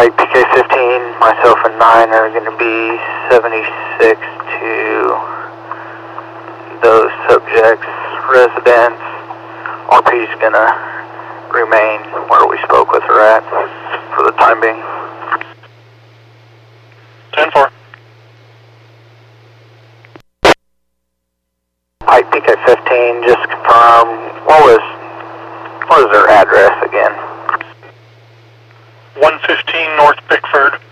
Pike PK-15, myself and 9 are going to be 76 to those subjects' residence. RP's going to remain where we spoke with her at for the time being. 10-4. Pike PK-15, just confirm, what was their address again? 115 North Bickford.